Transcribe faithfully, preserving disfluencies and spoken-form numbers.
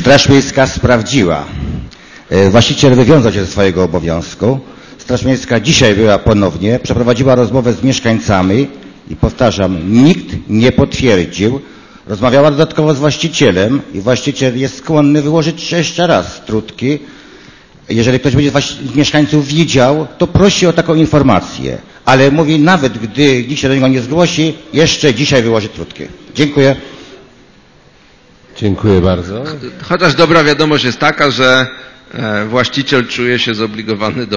Straż Miejska sprawdziła. Właściciel wywiązał się ze swojego obowiązku. Straż Miejska dzisiaj była ponownie, przeprowadziła rozmowę z mieszkańcami i powtarzam, nikt nie potwierdził. Rozmawiała dodatkowo z właścicielem i właściciel jest skłonny wyłożyć jeszcze raz trutki. Jeżeli ktoś będzie z mieszkańców widział, to prosi o taką informację. Ale mówi, nawet gdy nikt się do niego nie zgłosi, jeszcze dzisiaj wyłoży trutki. Dziękuję. Dziękuję bardzo. Chociaż dobra wiadomość jest taka, że właściciel czuje się zobligowany do